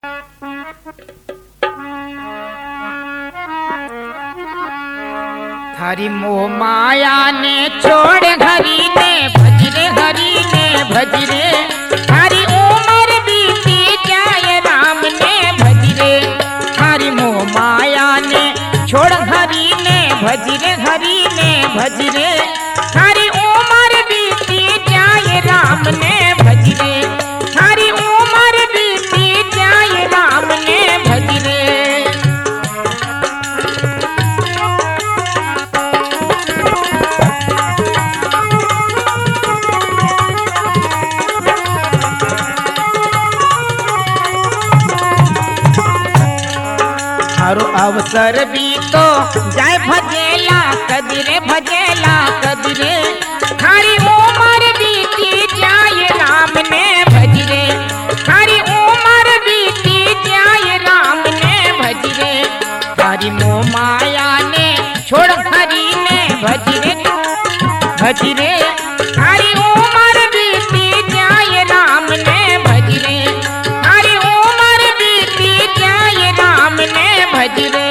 थारी मोह माया ने छोड़ हरी ने भजरे हरी ने भजरे थारी उम्र बीती जाए राम ने भजरे थारी मोह माया ने छोड़ हरी ने भजरे हरी ने भजरे थारी उम्र बीती जाए राम ने भजरे थारी उम्र बीती जाए राम ने भजरे। थारो अवसर भी तो जाए भजेला कदरे भजेला कदरे थारी उम्र बीती जाए राम ने भजरे थारी उम्र बीती जाए राम ने भजरे थारी मोह माया ने छोड़ हरी ने भजरे भजरे थारी उम्र बीती जाए राम ने भजरे थारी उम्र बीती जाए राम ने भजरे।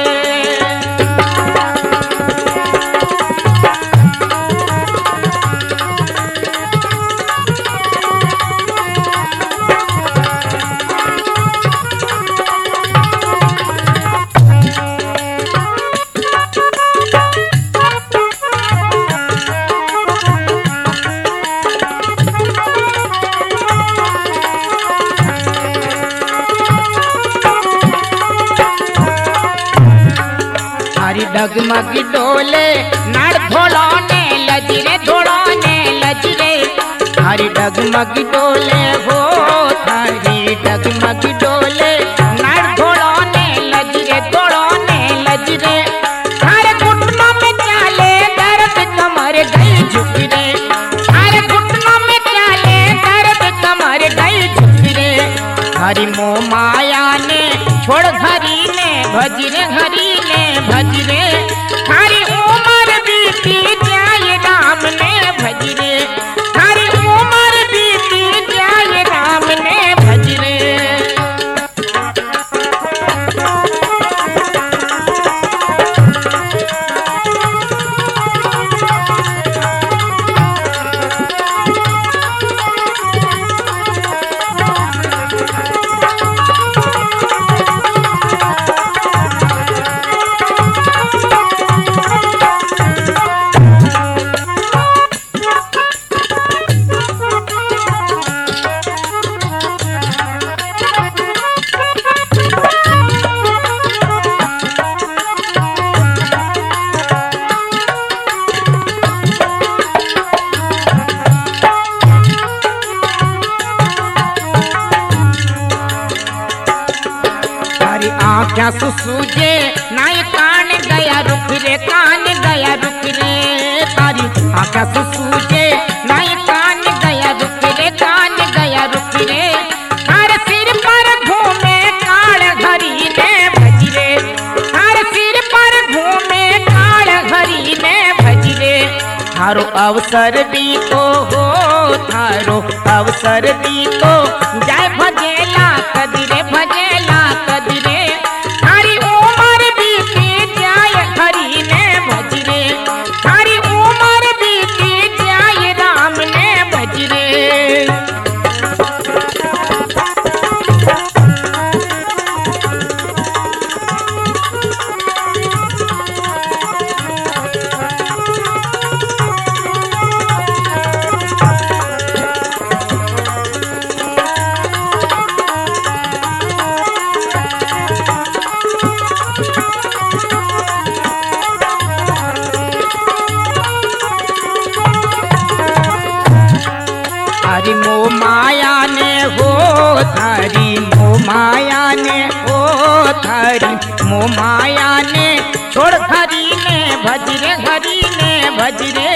थारी डगमग डोले नाड़ धोड़ोने लजरे धोड़ोने लजरे थारी डगमग डोले हो थारी डगमग डोले नाड़ धोड़ोने लजरे धोड़ोने लजरे थारे घुटनों में चाले दर्द कमर गई झुकरे थारे घुटनों में चाले दर्द कमर गई झुकरे थारी मोह माया ने छोड़ हरी ने भजरे हरी ने भजरे थारी उम्र बीती जाए राम ने भजरे थारी उम्र बीती जाए राम ने भजरे। आँख्या सुसूजे नाई कान गया रुक रे कान गया रुक रे तारी आँख्या सुसूजे नाई कान गया रुक रे कान गया रुक रे हर सिर पर घूमे काल घरी ने भजरे हर सिर पर घूमे काल घरी ने भजरे थारो अवसर भी तो हो थारो अवसर भी तो जाए भजेला कदरे भजेला कदरे थारी उम्र बीती जाए हरी ने भजरे थारी उम्र बीती जाए राम ने भजरे। थारी मोह माया ने हो थारी मोह माया ने हो थारी मोह माया ने छोड़ हरी ने भजरे हरी ने भजरे